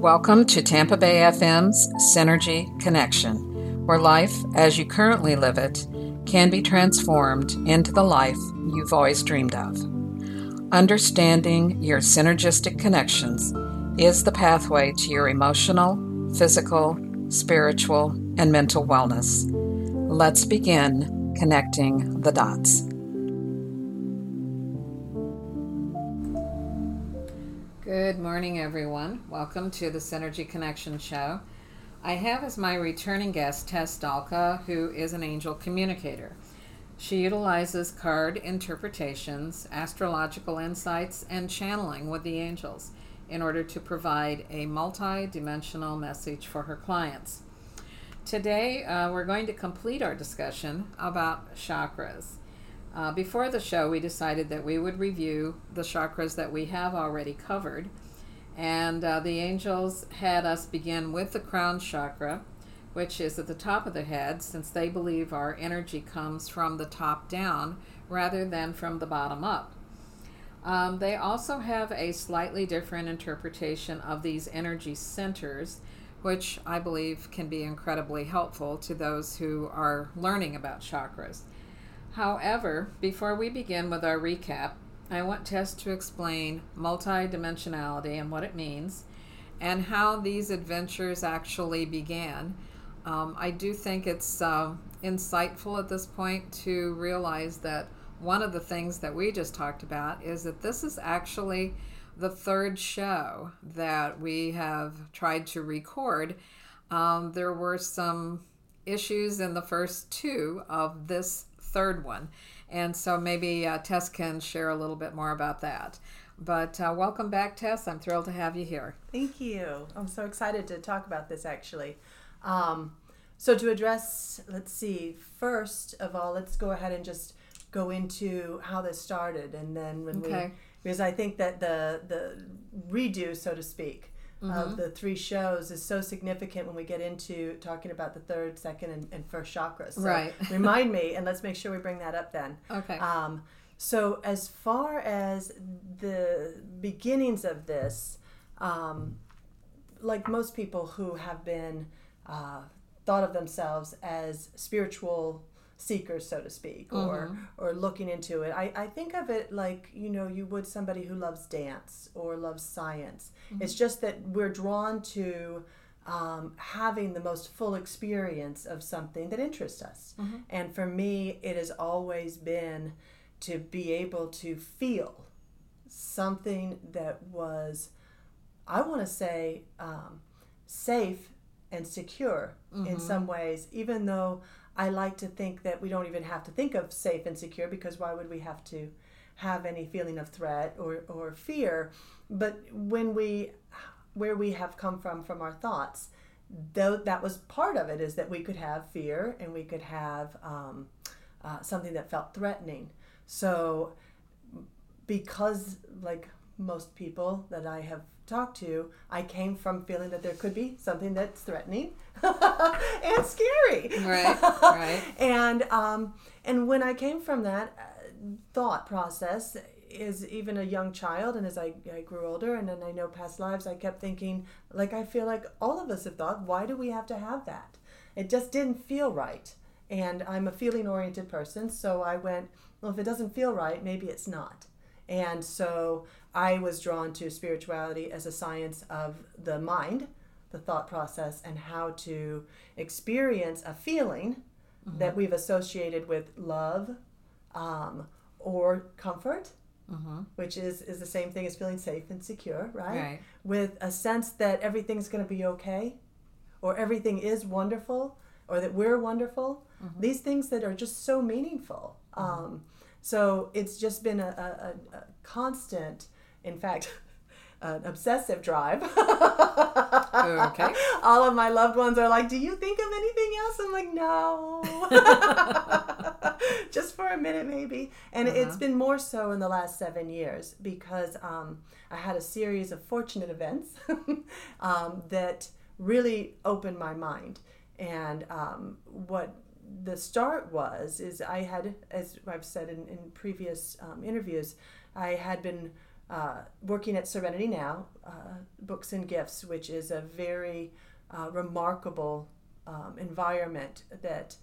Welcome to Tampa Bay FM's Synergy Connection, where life, as you currently live it, can be transformed into the life you've always dreamed of. Understanding your synergistic connections is the pathway to your emotional, physical, spiritual, and mental wellness. Let's begin connecting the dots. Good morning, everyone. Welcome to the Synergy Connection Show. I have as my returning guest Tess Dalka, who is an angel communicator. She utilizes card interpretations, astrological insights, and channeling with the angels in order to provide a multi-dimensional message for her clients. Today, we're going to complete our discussion about chakras. Before the show, we decided that we would review the chakras that we have already covered. And the angels had us begin with the crown chakra, which is at the top of the head, since they believe our energy comes from the top down rather than from the bottom up. They also have a slightly different interpretation of these energy centers, which I believe can be incredibly helpful to those who are learning about chakras. However, before we begin with our recap, I want Tess to explain multidimensionality and what it means and how these adventures actually began. I do think it's insightful at this point to realize that one of the things that we just talked about is that this is actually the third show that we have tried to record. There were some issues in the first two of this third one, and so maybe Tess can share a little bit more about that. But welcome back, Tess. I'm thrilled to have you here. Thank you. I'm so excited to talk about this, actually. So to address, let's see, first of all, let's go ahead and just go into how this started, and then because I think that the redo, so to speak, of the three shows is so significant when we get into talking about the third, second, and first chakras. So right. Remind me, and let's make sure we bring that up then. Okay. So as far as the beginnings of this, like most people who have been thought of themselves as spiritual seekers, so to speak, or looking into it, I think of it like, you would somebody who loves dance or loves science. It's just that we're drawn to having the most full experience of something that interests us. And for me, it has always been to be able to feel something that was, I want to say, safe and secure in some ways, even though I like to think that we don't even have to think of safe and secure, because why would we have to have any feeling of threat or fear? But where we have come from our thoughts, though, that was part of it, is that we could have fear and we could have something that felt threatening. So because, like most people that I have talked to, I came from feeling that there could be something that's threatening and scary. Right. And when I came from that thought process, as even a young child, and as I grew older, and then I know past lives, I kept thinking, like, I feel like all of us have thought, why do we have to have that? It just didn't feel right. And I'm a feeling-oriented person, so I went, well, if it doesn't feel right, maybe it's not. And so I was drawn to spirituality as a science of the mind, the thought process, and how to experience a feeling that we've associated with love or comfort, which is the same thing as feeling safe and secure, right? With a sense that everything's going to be okay, or everything is wonderful, or that we're wonderful. These things that are just so meaningful. So it's just been a constant, in fact, an obsessive drive. Okay. All of my loved ones are like, do you think of anything else? I'm like, no. Just for a minute, maybe. And it's been more so in the last 7 years, because I had a series of fortunate events that really opened my mind. And what the start was, is I had, as I've said in previous interviews, I had been working at Serenity Now, Books and Gifts, which is a very remarkable environment that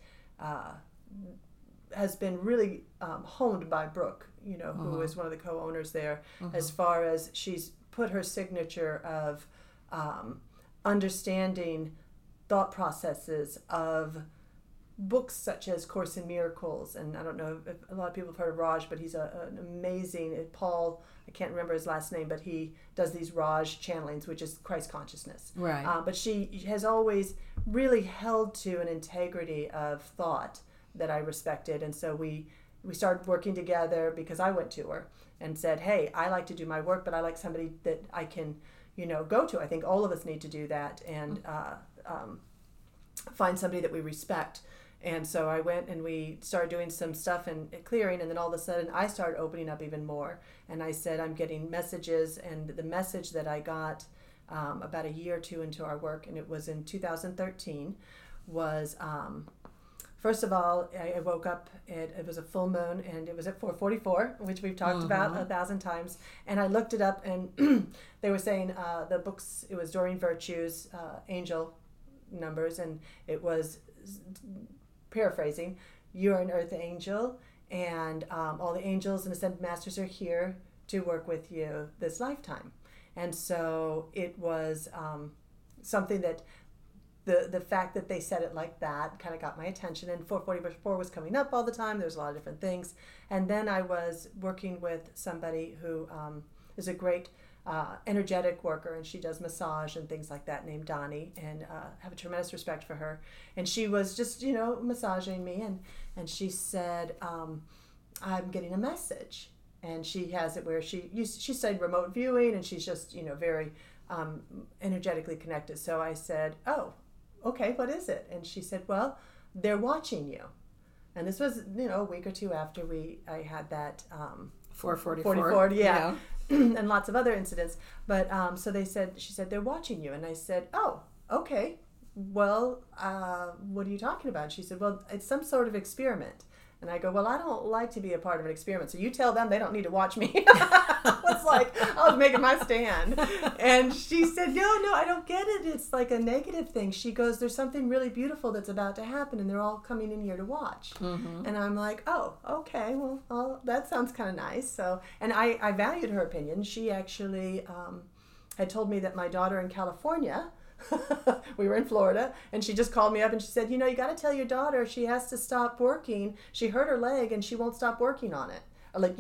has been really honed by Brooke, who is one of the co-owners there, as far as she's put her signature of understanding thought processes of books such as Course in Miracles. And I don't know if a lot of people have heard of Raj, but he's an amazing, Paul, I can't remember his last name, but he does these Raj channelings, which is Christ consciousness. Right. But she has always really held to an integrity of thought that I respected. And so we started working together because I went to her and said, hey, I like to do my work, but I like somebody that I can, go to. I think all of us need to do that and find somebody that we respect. And so I went and we started doing some stuff and clearing, and then all of a sudden I started opening up even more. And I said, I'm getting messages, and the message that I got about a year or two into our work, and it was in 2013, was, first of all, I woke up, it was a full moon, and it was at 4:44, which we've talked about 1,000 times. And I looked it up, and they were saying the books, it was Doreen Virtue's angel numbers, and it was, paraphrasing, you're an earth angel, and all the angels and ascended masters are here to work with you this lifetime. And so it was something that the fact that they said it like that kind of got my attention, and 444 was coming up all the time. There was a lot of different things. And then I was working with somebody who is a great energetic worker, and she does massage and things like that, named Donnie, and have a tremendous respect for her. And she was just massaging me, and she said, I'm getting a message. And she has it where she studied remote viewing, and she's just very energetically connected. So I said, oh, okay, what is it? And she said, well, they're watching you. And this was a week or two after I had that 444, yeah. And lots of other incidents. But so she said, they're watching you. And I said, oh, okay. Well, what are you talking about? She said, well, it's some sort of experiment. And I go, well, I don't like to be a part of an experiment. So you tell them they don't need to watch me. It's like, I was making my stand. And she said, no, I don't get it. It's like a negative thing. She goes, there's something really beautiful that's about to happen, and they're all coming in here to watch. And I'm like, oh, okay, well that sounds kind of nice. So, and I valued her opinion. She actually had told me that my daughter in California, we were in Florida, and she just called me up and she said, you got to tell your daughter she has to stop working. She hurt her leg and she won't stop working on it.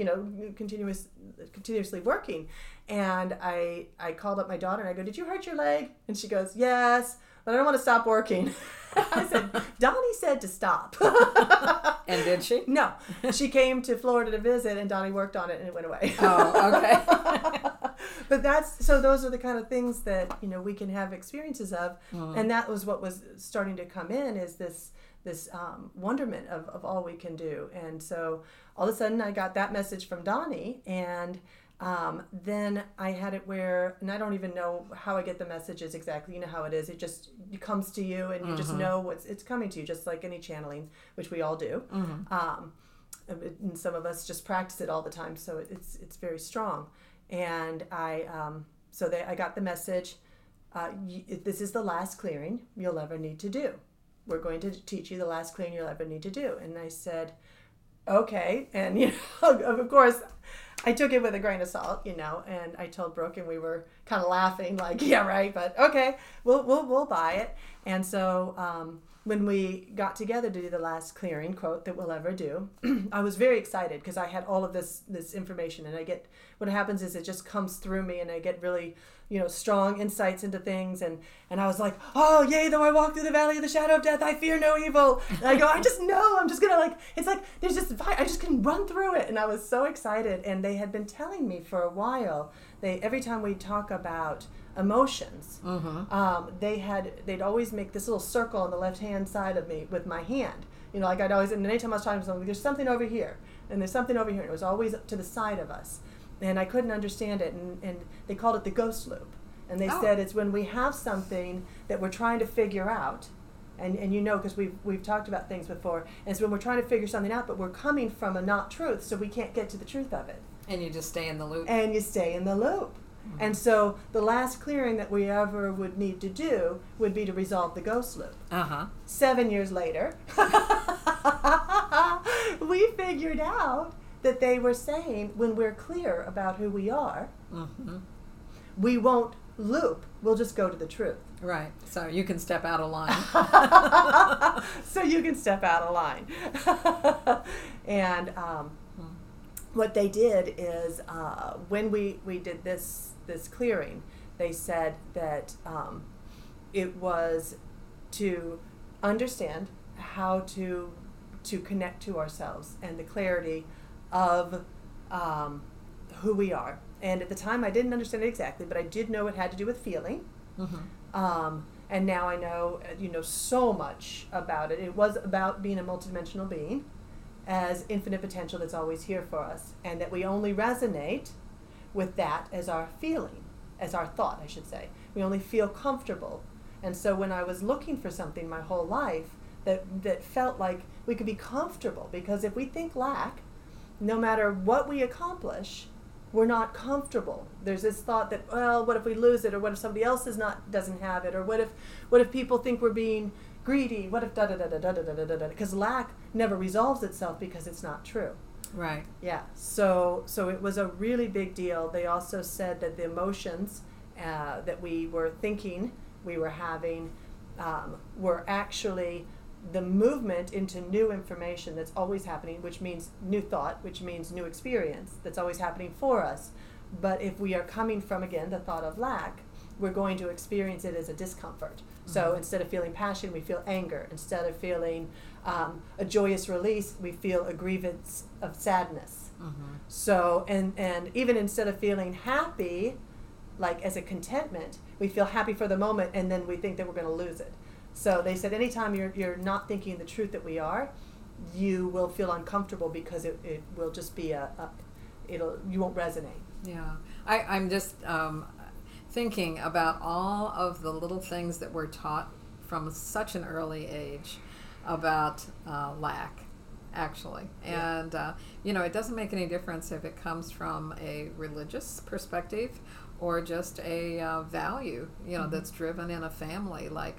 Continuously working. And I called up my daughter and I go, did you hurt your leg? And she goes, yes, but I don't want to stop working. I said, Donnie said to stop. And did she? No. She came to Florida to visit, and Donnie worked on it, and it went away. Oh, okay. But those are the kind of things that, we can have experiences of. And that was what was starting to come in, is this wonderment of all we can do. And so all of a sudden I got that message from Donnie, and then I had it where, and I don't even know how I get the messages exactly. You know how it is. It comes to you, and you just know it's coming to you, just like any channeling, which we all do. And some of us just practice it all the time, so it's very strong. And I got the message, this is the last clearing you'll ever need to do. We're going to teach you the last clearing you'll ever need to do. And I said, okay. And, of course, I took it with a grain of salt, and I told Brooke, and we were kind of laughing like, yeah, right, but okay, we'll buy it. And so when we got together to do the last clearing, quote, that we'll ever do, I was very excited because I had all of this information, and what happens is it just comes through me, and I get really, strong insights into things, and I was like, oh, yea, though I walk through the valley of the shadow of death, I fear no evil. And I go, I just know, I'm just gonna it's like, there's just, I just can run through it. And I was so excited, and they had been telling me for a while, every time we talk about emotions, they'd always make this little circle on the left hand side of me with my hand, I'd always, and anytime I was talking to someone, there's something over here, and there's something over here, and it was always to the side of us, and I couldn't understand it, and they called it the ghost loop, and they said it's when we have something that we're trying to figure out, and because we've talked about things before, and it's when we're trying to figure something out, but we're coming from a not truth, so we can't get to the truth of it. And you just stay in the loop. And you stay in the loop. Mm-hmm. And so the last clearing that we ever would need to do would be to resolve the ghost loop. 7 years later, we figured out that they were saying when we're clear about who we are, we won't loop. We'll just go to the truth. Right. So you can step out of line. So you can step out of line. And what they did is when we did this clearing, they said that it was to understand how to connect to ourselves and the clarity of who we are. And at the time, I didn't understand it exactly, but I did know it had to do with feeling. And now I know, so much about it. It was about being a multidimensional being as infinite potential that's always here for us, and that we only resonate with that as our feeling, as our thought, I should say. We only feel comfortable. And so when I was looking for something my whole life that felt like we could be comfortable, because if we think lack, no matter what we accomplish, we're not comfortable. There's this thought that, well, what if we lose it, or what if somebody else doesn't have it, or what if people think we're being greedy? What if da da da da da da da da da? Because lack never resolves itself because it's not true. Right. Yeah. So it was a really big deal. They also said that the emotions that we were thinking we were having were actually the movement into new information that's always happening, which means new thought, which means new experience that's always happening for us. But if we are coming from, again, the thought of lack, we're going to experience it as a discomfort. So instead of feeling passion, we feel anger. Instead of feeling a joyous release, we feel a grievance of sadness. So, and even instead of feeling happy, like as a contentment, we feel happy for the moment, and then we think that we're going to lose it. So they said anytime you're not thinking the truth that we are, you will feel uncomfortable because it will just be you won't resonate. Yeah. I'm just thinking about all of the little things that we're taught from such an early age about lack, actually. And, it doesn't make any difference if it comes from a religious perspective or just a value, that's driven in a family, like,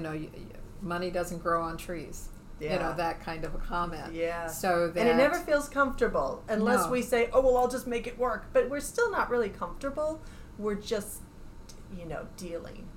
money doesn't grow on trees. Yeah. That kind of a comment. Yeah. So that, and it never feels comfortable unless we say, oh, well, I'll just make it work. But we're still not really comfortable. We're just, dealing.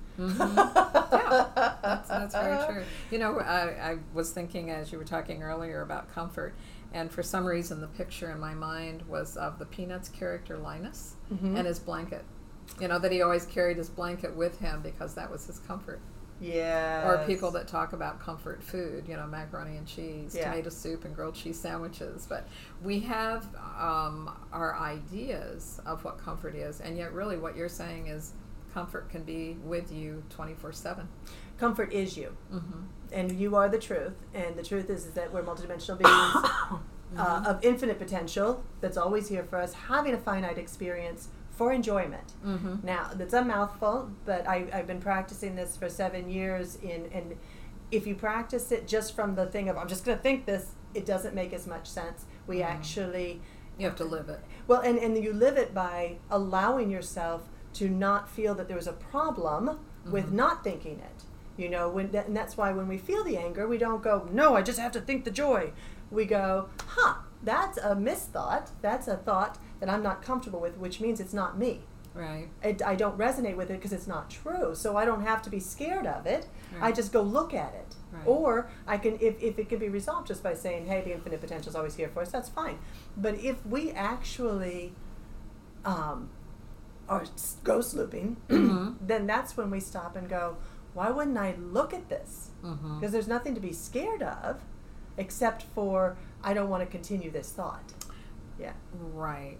Yeah, that's very true. I was thinking as you were talking earlier about comfort, and for some reason the picture in my mind was of the Peanuts character Linus and his blanket. That he always carried his blanket with him because that was his comfort. Yeah. Or people that talk about comfort food, macaroni and cheese, tomato soup, and grilled cheese sandwiches. But we have our ideas of what comfort is, and yet really what you're saying is comfort can be with you 24/7. Comfort is you. And you are the truth. And the truth is that we're multidimensional beings of infinite potential that's always here for us, having a finite experience for enjoyment. Now, that's a mouthful, but I've been practicing this for 7 years. And if you practice it just from the thing of, I'm just going to think this, it doesn't make as much sense. We actually... You have to live it. Well, and you live it by allowing yourself to not feel that there's a problem with not thinking it. And that's why when we feel the anger, we don't go, no, I just have to think the joy. We go, that's a misthought. That's a thought that I'm not comfortable with, which means it's not me. Right. I don't resonate with it because it's not true. So I don't have to be scared of it. Right. I just go look at it. Right. Or I can, if it can be resolved just by saying, hey, the infinite potential is always here for us, that's fine. But if we actually are ghost looping, then that's when we stop and go, why wouldn't I look at this? Because there's nothing to be scared of except for I don't want to continue this thought. Yeah. Right.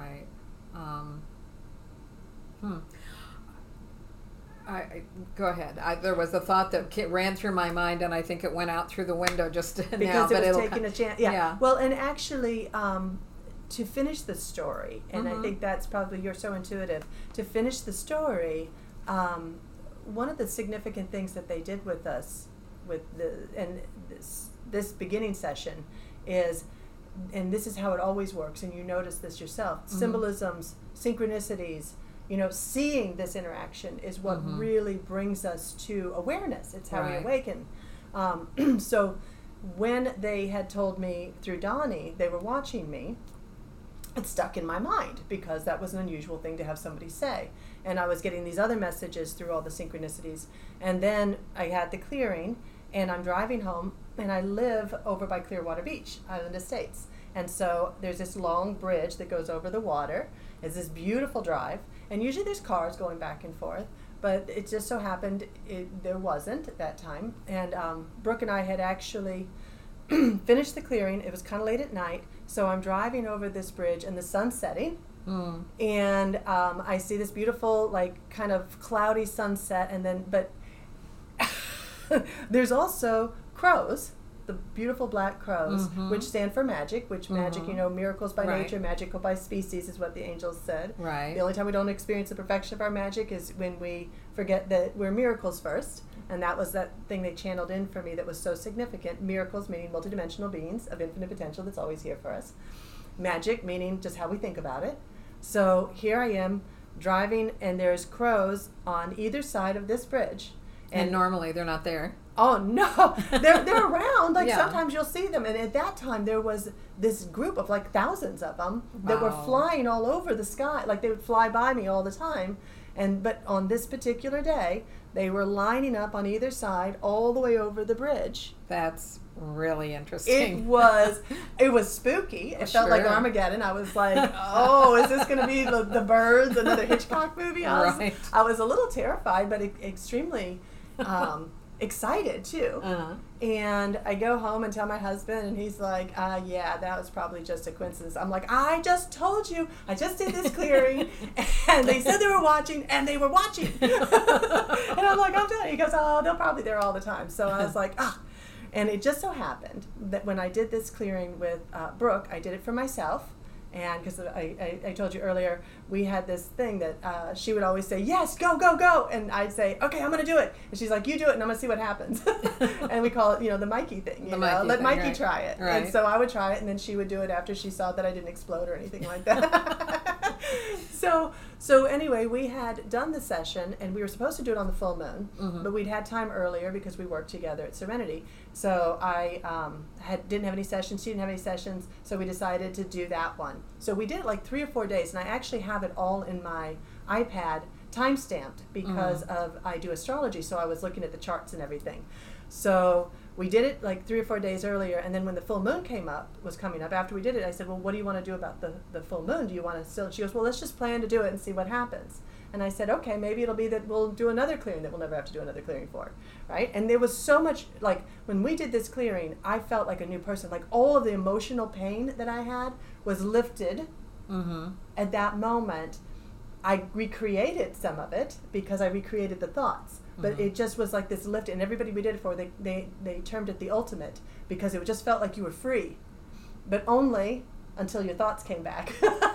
I go ahead. There was a thought that ran through my mind, and I think it went out through the window just now. Because it was taking a chance. Yeah. Well, and actually, to finish the story, and I think that's probably, you're so intuitive, to finish the story, one of the significant things that they did with us, this beginning session, is and this is how it always works, and you notice this yourself, symbolisms, synchronicities, seeing this interaction is what really brings us to awareness. It's how we awaken. So when they had told me through Donnie they were watching me, it stuck in my mind because that was an unusual thing to have somebody say. And I was getting these other messages through all the synchronicities. And then I had the clearing, and I'm driving home, and I live over by Clearwater Beach, Island Estates. And so there's this long bridge that goes over the water. It's this beautiful drive. And usually there's cars going back and forth. But it just so happened there wasn't at that time. And Brooke and I had actually finished the clearing. It was kind of late at night. So I'm driving over this bridge, and the sun's setting. And I see this beautiful, like, kind of cloudy sunset. And then, but there's also crows, the beautiful black crows, which stand for magic, which magic, miracles by nature, magical by species is what the angels said. Right. The only time we don't experience the perfection of our magic is when we forget that we're miracles first. And that was that thing they channeled in for me that was so significant. Miracles meaning multidimensional beings of infinite potential that's always here for us. Magic meaning just how we think about it. So here I am driving, and there's crows on either side of this bridge. And normally they're not there. Oh no, they're around. Like sometimes you'll see them, and at that time there was this group of like thousands of them that were flying all over the sky. Like they would fly by me all the time, but on this particular day they were lining up on either side all the way over the bridge. That's really interesting. It was spooky. It felt like Armageddon. I was like, oh, is this going to be the Birds, another Hitchcock movie? I was a little terrified, but extremely excited too. And I go home and tell my husband, and he's like, yeah, that was probably just a coincidence. I'm like, I just told you, I just did this clearing, and they said they were watching, and they were watching. And I'm like, I'm telling you. He goes, oh, they're probably there all the time. So I was like, And it just so happened that when I did this clearing with Brooke, I did it for myself. And because I told you earlier, we had this thing that she would always say, yes, go, go, go. And I'd say, okay, I'm going to do it. And she's like, you do it, and I'm going to see what happens. And we call it, the Mikey thing. Let Mikey try it. Right. And so I would try it, and then she would do it after she saw that I didn't explode or anything like that. So anyway, we had done the session, and we were supposed to do it on the full moon, but we'd had time earlier because we worked together at Serenity. So I didn't have any sessions, she didn't have any sessions, so we decided to do that one. So we did it like 3 or 4 days, and I actually have it all in my iPad time-stamped because I do astrology, so I was looking at the charts and everything. So we did it like 3 or 4 days earlier, and then when the full moon was coming up, after we did it, I said, well, what do you want to do about the full moon? Do you want to still? She goes, well, let's just plan to do it and see what happens. And I said, okay, maybe it'll be that we'll do another clearing that we'll never have to do another clearing for, right? And there was so much, like, when we did this clearing, I felt like a new person. Like, all of the emotional pain that I had was lifted at that moment. I recreated some of it because I recreated the thoughts. But it just was like this lift, and everybody we did it for, they termed it the ultimate, because it just felt like you were free, but only until your thoughts came back.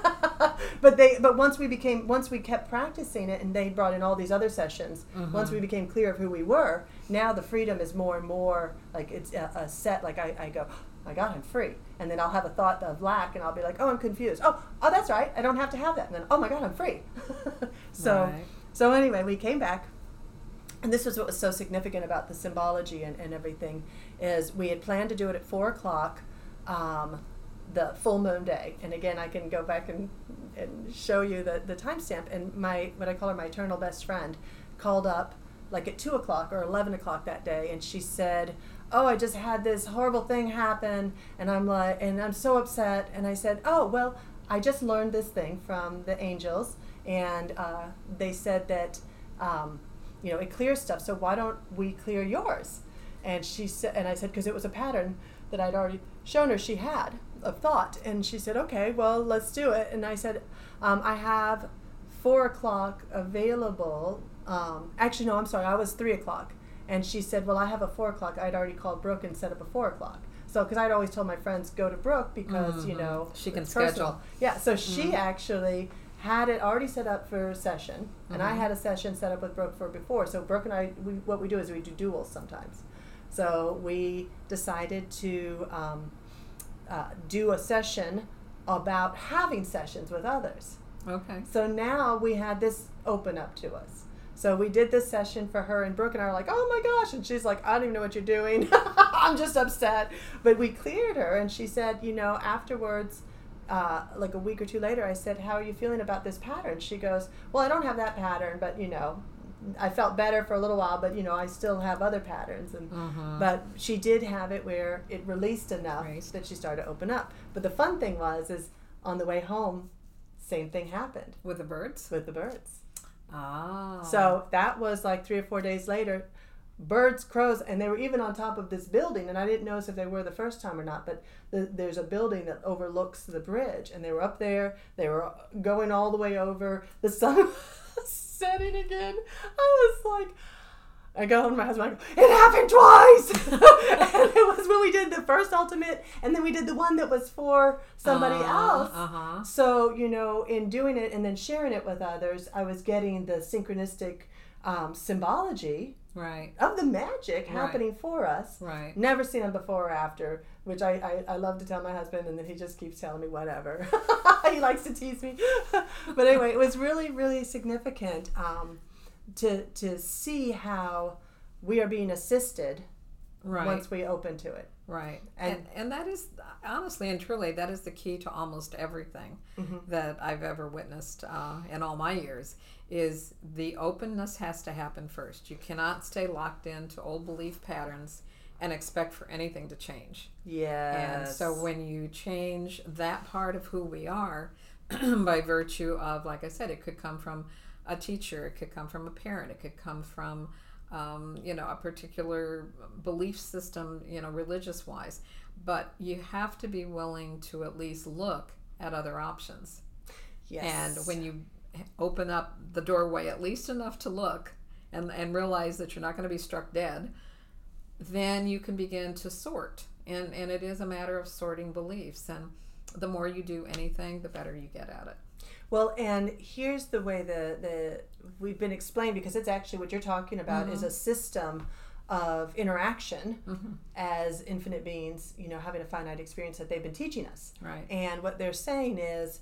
But once we kept practicing it, and they brought in all these other sessions, once we became clear of who we were, now the freedom is more and more like it's a set. Like I go, oh my God, I'm free, and then I'll have a thought of lack, and I'll be like, oh, I'm confused. Oh, that's right, I don't have to have that. And then, oh my God, I'm free. So anyway, we came back. And this was what was so significant about the symbology and everything, is we had planned to do it at 4 o'clock, the full moon day. And again, I can go back and show you the timestamp. And what I call her my eternal best friend called up like at 2 o'clock or 11 o'clock that day, and she said, oh, I just had this horrible thing happen, and I'm so upset. And I said, oh, well, I just learned this thing from the angels, and they said that it clears stuff, so why don't we clear yours? And she said, and I said, because it was a pattern that I'd already shown her she had of thought. And she said, okay, well, let's do it. And I said, I have 4 o'clock available. Actually, no, I'm sorry, I was 3 o'clock. And she said, well, I have a 4 o'clock. I'd already called Brooke and set up a 4 o'clock. So, because I'd always told my friends, go to Brooke because, she can schedule. Personal. Yeah, so she actually had it already set up for a session, and I had a session set up with Brooke for before. So Brooke and I, what we do is we do duels sometimes. So we decided to do a session about having sessions with others. Okay. So now we had this open up to us. So we did this session for her, and Brooke and I were like, oh my gosh. And she's like, I don't even know what you're doing. I'm just upset. But we cleared her, and she said, afterwards, like a week or two later, I said, how are you feeling about this pattern? She goes, well, I don't have that pattern, but, I felt better for a little while, but, I still have other patterns. And But she did have it where it released enough that she started to open up. But the fun thing is on the way home, same thing happened. With the birds? With the birds. Ah. So that was like 3 or 4 days later. Birds, crows, and they were even on top of this building, and I didn't notice if they were the first time or not, but there's a building that overlooks the bridge, and they were up there. They were going all the way over. The sun was setting again. I was like, I go home to my husband, I go, it happened twice! And it was when we did the first ultimate, and then we did the one that was for somebody else. So, in doing it and then sharing it with others, I was getting the synchronistic symbology of the magic happening for us. Right. Never seen them before or after, which I love to tell my husband, and then he just keeps telling me whatever. He likes to tease me. But anyway, it was really, really significant to see how we are being assisted once we open to it. Right. And that is, honestly and truly, that is the key to almost everything that I've ever witnessed in all my years, is the openness has to happen first. You cannot stay locked into old belief patterns and expect for anything to change. Yes. And so when you change that part of who we are, by virtue of, like I said, it could come from a teacher, it could come from a parent, it could come from a particular belief system, religious wise, but you have to be willing to at least look at other options. Yes. And when you open up the doorway at least enough to look and realize that you're not going to be struck dead, then you can begin to sort. And it is a matter of sorting beliefs. And the more you do anything, the better you get at it. Well, and here's the way the we've been explained, because it's actually what you're talking about is a system of interaction as infinite beings, having a finite experience that they've been teaching us. Right. And what they're saying is,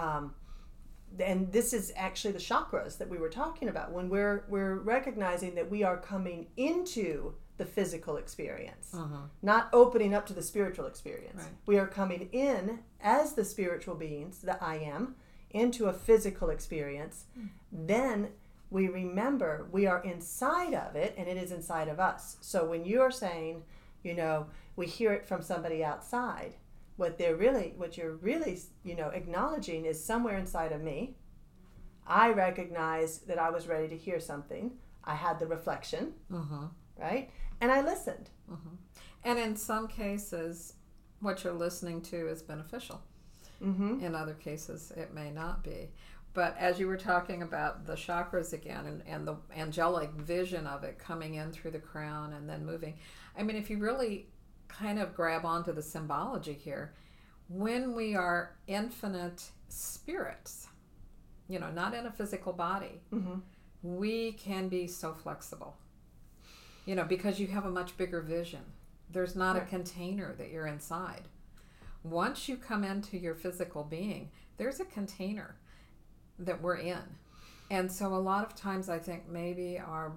and this is actually the chakras that we were talking about, when we're recognizing that we are coming into the physical experience, not opening up to the spiritual experience. Right. We are coming in as the spiritual beings, the I am, into a physical experience. Then we remember we are inside of it, and it is inside of us. So when you're saying, we hear it from somebody outside, what you're really acknowledging is somewhere inside of me. I recognized that I was ready to hear something. I had the reflection, right? And I listened. And in some cases, what you're listening to is beneficial. In other cases, it may not be. But as you were talking about the chakras again, and the angelic vision of it coming in through the crown and then moving, I mean, if you really kind of grab onto the symbology here, when we are infinite spirits, not in a physical body, we can be so flexible, because you have a much bigger vision. There's not a container that you're inside. Once you come into your physical being, there's a container that we're in. And so a lot of times I think maybe our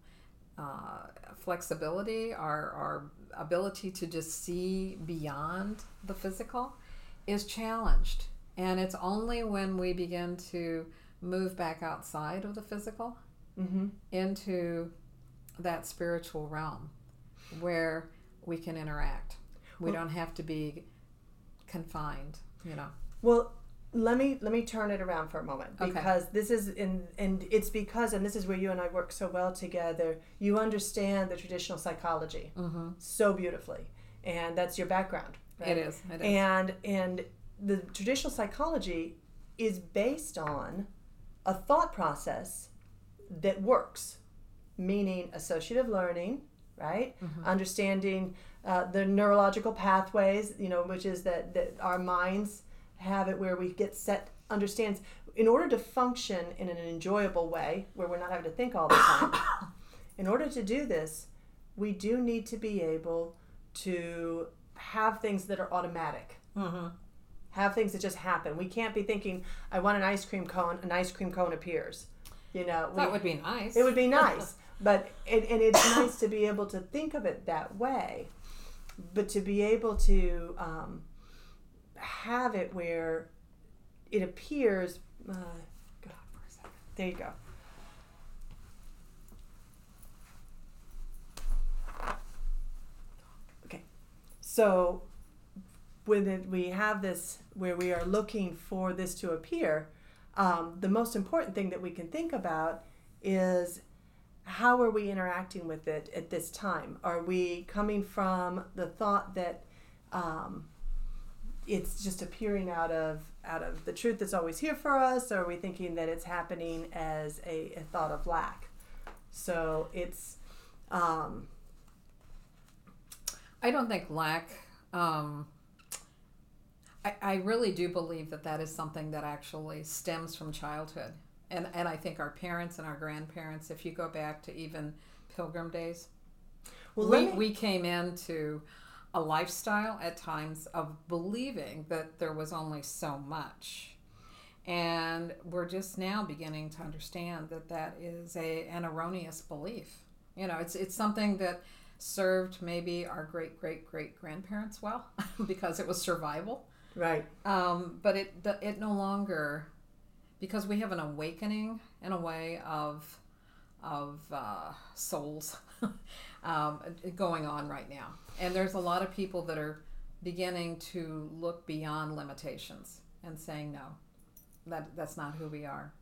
flexibility, our ability to just see beyond the physical is challenged. And it's only when we begin to move back outside of the physical into that spiritual realm where we can interact. We don't have to be confined, Well, let me turn it around for a moment, because this is and it's because, and this is where you and I work so well together, you understand the traditional psychology so beautifully, and that's your background, right? It is. And the traditional psychology is based on a thought process that works, meaning associative learning, right? Understanding the neurological pathways, which is that our minds have it where we get set understands. In order to function in an enjoyable way, where we're not having to think all the time, in order to do this, we do need to be able to have things that are automatic. Mm-hmm. Have things that just happen. We can't be thinking, I want an ice cream cone appears. That would be nice. It would be nice. But and it's nice to be able to think of it that way. But to be able to have it where it appears, go for a second. There you go. Okay. So when we have this where we are looking for this to appear, the most important thing that we can think about is, how are we interacting with it at this time? Are we coming from the thought that it's just appearing out of the truth that's always here for us, or are we thinking that it's happening as a thought of lack? So it's I don't think lack. I really do believe that is something that actually stems from childhood. And I think our parents and our grandparents, if you go back to even Pilgrim days, we came into a lifestyle at times of believing that there was only so much. And we're just now beginning to understand that is an erroneous belief. It's something that served maybe our great-great-great-grandparents well because it was survival. Right. But it no longer, because we have an awakening in a way of souls going on right now, and there's a lot of people that are beginning to look beyond limitations and saying no, that's not who we are.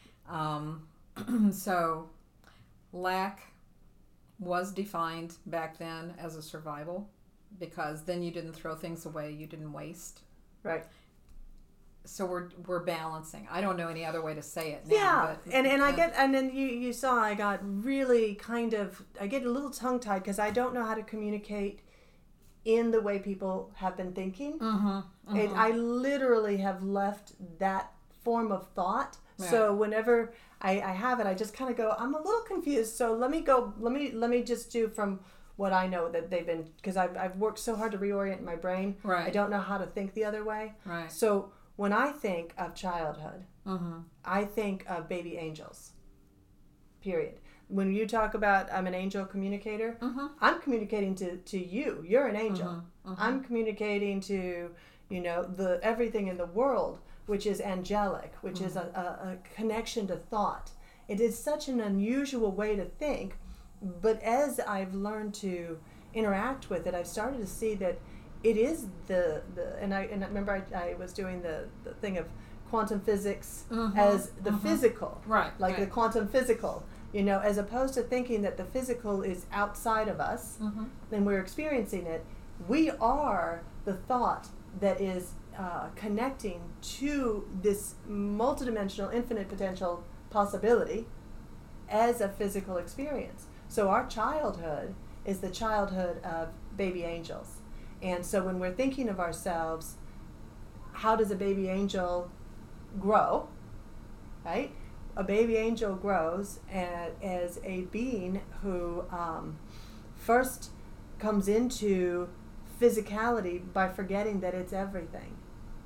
So lack was defined back then as a survival, because then you didn't throw things away, you didn't waste. Right. So we're balancing. I don't know any other way to say it now. Yeah, but, and then you saw I got really I get a little tongue tied because I don't know how to communicate in the way people have been thinking. Mm-hmm, mm-hmm. I literally have left that form of thought. Right. So whenever I have it, I just kind of go, I'm a little confused. So let me just do from what I know that they've been, because I've worked so hard to reorient my brain. Right. I don't know how to think the other way. Right. So when I think of childhood, mm-hmm. I think of baby angels. Period. When you talk about I'm an angel communicator, mm-hmm. I'm communicating to you. You're an angel. Mm-hmm. Mm-hmm. I'm communicating to the everything in the world, which is angelic, which mm-hmm. is a connection to thought. It is such an unusual way to think. But as I've learned to interact with it, I've started to see that it is and I remember I was doing the thing of quantum physics mm-hmm. as the mm-hmm. physical, right? Like right. the quantum physical, as opposed to thinking that the physical is outside of us, mm-hmm. then we're experiencing it. We are the thought that is connecting to this multidimensional, infinite potential possibility as a physical experience. So our childhood is the childhood of baby angels. And so when we're thinking of ourselves, how does a baby angel grow, right? A baby angel grows as a being who first comes into physicality by forgetting that it's everything.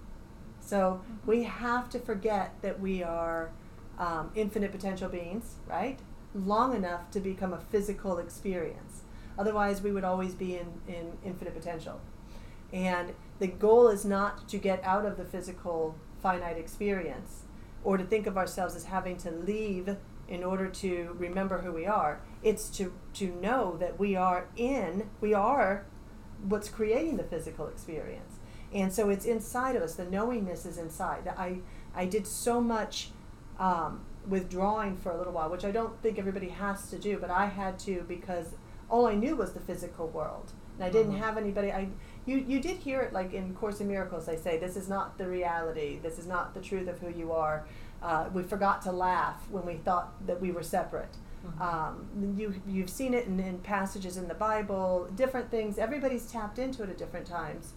So we have to forget that we are infinite potential beings, right? Long enough to become a physical experience. Otherwise, we would always be in infinite potential. And the goal is not to get out of the physical finite experience or to think of ourselves as having to leave in order to remember who we are. It's to know that we are what's creating the physical experience. And so it's inside of us. The knowingness is inside. I did so much withdrawing for a little while, which I don't think everybody has to do, but I had to, because all I knew was the physical world. And I didn't have anybody. You did hear it, like in Course in Miracles, they say, this is not the reality. This is not the truth of who you are. We forgot to laugh when we thought that we were separate. Mm-hmm. You've seen it in passages in the Bible, different things. Everybody's tapped into it at different times.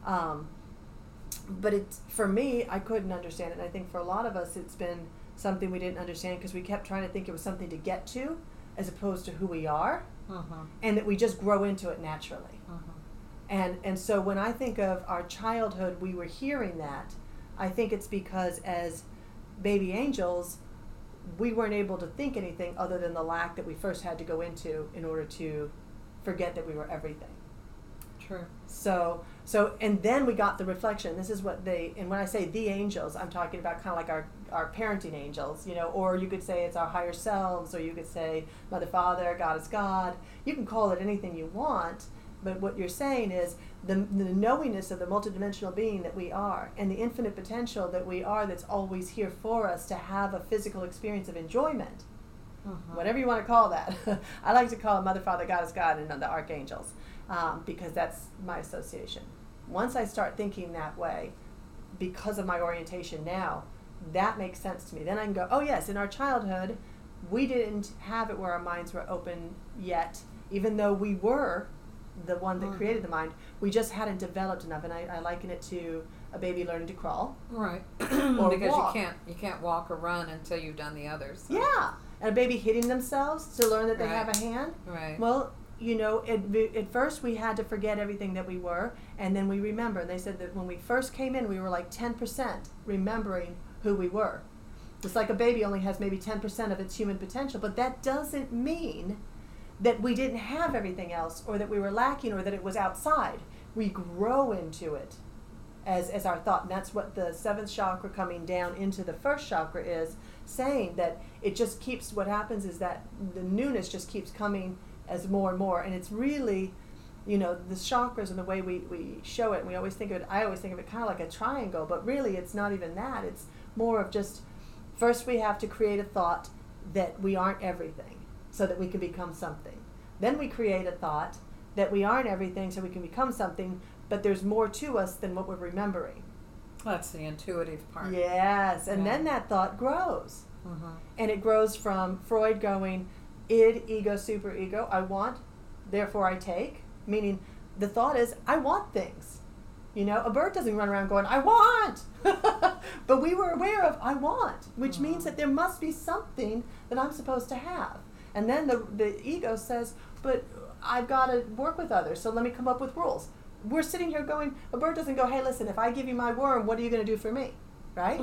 But for me, I couldn't understand it. And I think for a lot of us, it's been something we didn't understand because we kept trying to think it was something to get to as opposed to who we are, and that we just grow into it naturally. And so when I think of our childhood, we were hearing that. I think it's because as baby angels, we weren't able to think anything other than the lack that we first had to go into in order to forget that we were everything. True. So and then we got the reflection. This is what and when I say the angels, I'm talking about kind of like our parenting angels, or you could say it's our higher selves, or you could say Mother, Father, God is God. You can call it anything you want, but what you're saying is the knowingness of the multidimensional being that we are, and the infinite potential that we are, that's always here for us to have a physical experience of enjoyment. Whatever you want to call that. I like to call it Mother, Father, God is God, and the archangels, because that's my association. Once I start thinking that way, because of my orientation now, that makes sense to me. Then I can go, oh yes, in our childhood, we didn't have it where our minds were open yet, even though we were the one that created the mind. We just hadn't developed enough, and I liken it to a baby learning to crawl. Right. Or because walk. you can't walk or run until you've done the others. So. Yeah. And a baby hitting themselves to learn that they have a hand. Right. Well, at first we had to forget everything that we were, and then we remember. And they said that when we first came in, we were like 10% remembering who we were. Just like a baby only has maybe 10% of its human potential, but that doesn't mean that we didn't have everything else, or that we were lacking, or that it was outside. We grow into it as our thought, and that's what the seventh chakra coming down into the first chakra is saying, that it just keeps, what happens is that the newness just keeps coming as more and more, and it's really, the chakras and the way we show it, and we always think of it, I always think of it kind of like a triangle, but really it's not even that. It's more of just, first we have to create a thought that we aren't everything, so that we can become something. Then we create a thought that we aren't everything, so we can become something, but there's more to us than what we're remembering. That's the intuitive part. Yes, and then that thought grows. And it grows from Freud going, id, ego, superego, I want, therefore I take, meaning the thought is, I want things. A bird doesn't run around going, I want! But we were aware of, I want, which means that there must be something that I'm supposed to have. And then the ego says, but I've got to work with others, so let me come up with rules. We're sitting here going, a bird doesn't go, hey, listen, if I give you my worm, what are you going to do for me? Right?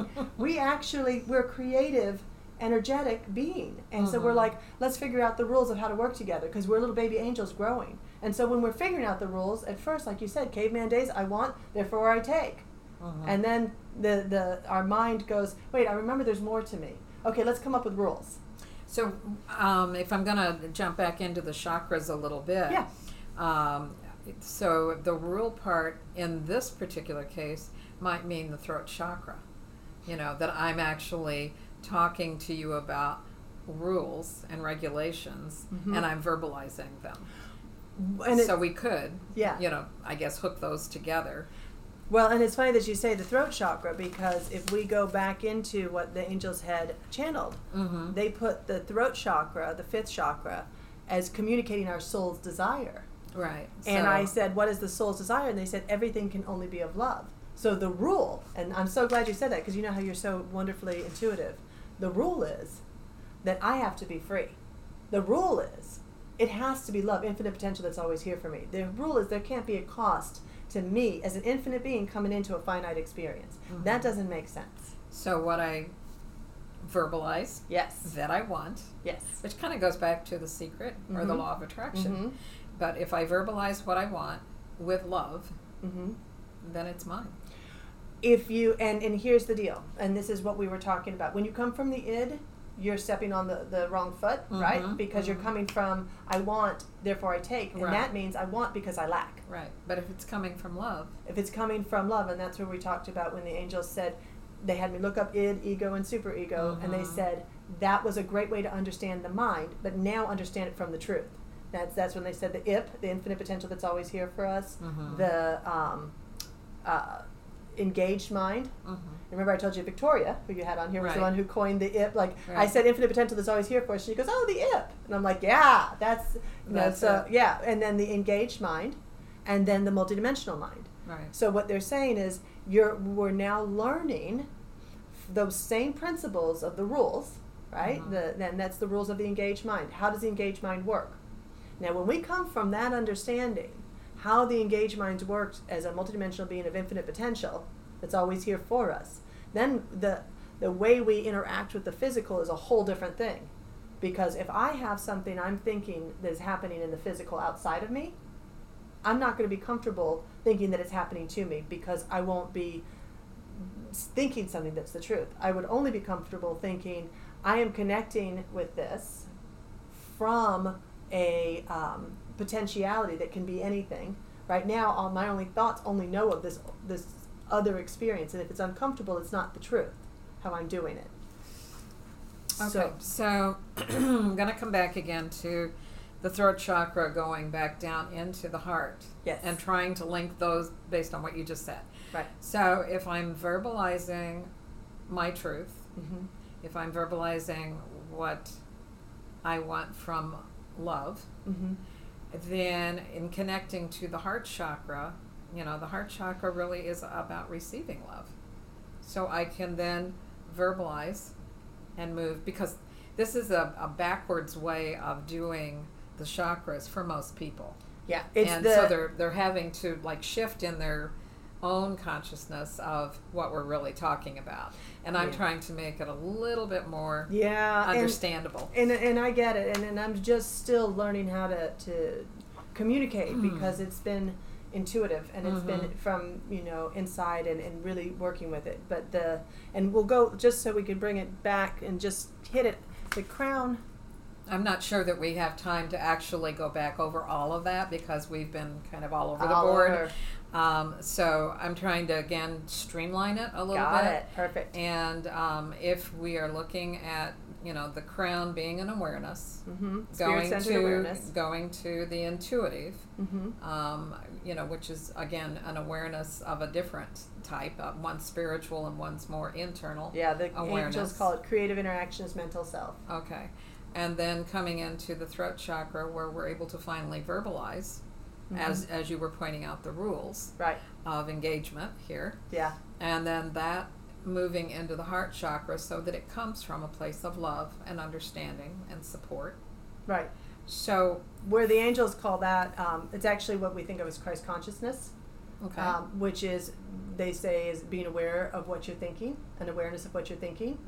We're creative, energetic being. And so we're like, let's figure out the rules of how to work together, because we're little baby angels growing. And so when we're figuring out the rules, at first, like you said, caveman days, I want, therefore I take. And then our mind goes, wait, I remember there's more to me. Okay, let's come up with rules. So if I'm going to jump back into the chakras a little bit. Yeah. So the rule part in this particular case might mean the throat chakra. That I'm actually talking to you about rules and regulations, and I'm verbalizing them. And so we could, I guess, hook those together. Well, and it's funny that you say the throat chakra, because if we go back into what the angels had channeled, they put the throat chakra, the fifth chakra, as communicating our soul's desire. Right. And I said, what is the soul's desire? And they said, everything can only be of love. So the rule, and I'm so glad you said that, because you know how you're so wonderfully intuitive. The rule is that I have to be free. The rule is it has to be love, infinite potential that's always here for me. The rule is there can't be a cost to me as an infinite being coming into a finite experience. That doesn't make sense. So what I verbalize, that I want, which kind of goes back to the secret or the law of attraction. But if I verbalize what I want with love, then it's mine. If you, and here's the deal, and this is what we were talking about. When you come from the id, you're stepping on the wrong foot, right? Because you're coming from, I want, therefore I take. And that means I want because I lack. Right. But if it's coming from love. If it's coming from love, and that's what we talked about when the angels said, they had me look up id, ego, and superego, and they said that was a great way to understand the mind, but now understand it from the truth. That's when they said the IP, the infinite potential that's always here for us, the engaged mind. Remember I told you Victoria, who you had on here, was the one who coined the IP. I said infinite potential that's always here for us. She goes, oh, the IP. And I'm like, yeah, that's yeah. And then the engaged mind, and then the multidimensional mind. Right. So what they're saying is we're now learning those same principles of the rules, right? And that's the rules of the engaged mind. How does the engaged mind work? Now, when we come from that understanding how the engaged mind works as a multidimensional being of infinite potential that's always here for us, then the way we interact with the physical is a whole different thing. Because if I have something I'm thinking that is happening in the physical outside of me, I'm not going to be comfortable thinking that it's happening to me, because I won't be thinking something that's the truth. I would only be comfortable thinking I am connecting with this from a potentiality that can be anything. Right now, all my only thoughts only know of this other experience, and if it's uncomfortable, it's not the truth, how I'm doing it. Okay, so I'm going to come back again to the throat chakra, going back down into the heart. Yes. And trying to link those based on what you just said. Right. So if I'm verbalizing my truth, Mm-hmm. if I'm verbalizing what I want from love, Mm-hmm. then in connecting to the heart chakra, the heart chakra really is about receiving love. So I can then verbalize and move, because this is a backwards way of doing the chakras for most people. Yeah. So they're having to shift in their own consciousness of what we're really talking about. And I'm trying to make it a little bit more understandable. And I get it. And I'm just still learning how to communicate, because it's been intuitive, and it's been from inside and really working with it. But and we'll go, just so we can bring it back and just hit it, the crown. I'm not sure that we have time to actually go back over all of that, because we've been kind of all over the board. So I'm trying to, again, streamline it a little bit. Got it. Perfect. And if we are looking at, the crown being an awareness, going to the intuitive, which is, again, an awareness of a different type. One's spiritual and one's more internal. Yeah, the awareness. Angels call it creative interactions, mental self. Okay. And then coming into the throat chakra, where we're able to finally verbalize, as you were pointing out, the rules of engagement here. Yeah. And then that moving into the heart chakra, so that it comes from a place of love and understanding and support. Right. So where the angels call that, it's actually what we think of as Christ consciousness. Okay. Which is, they say, is being aware of what you're thinking, an awareness of what you're thinking.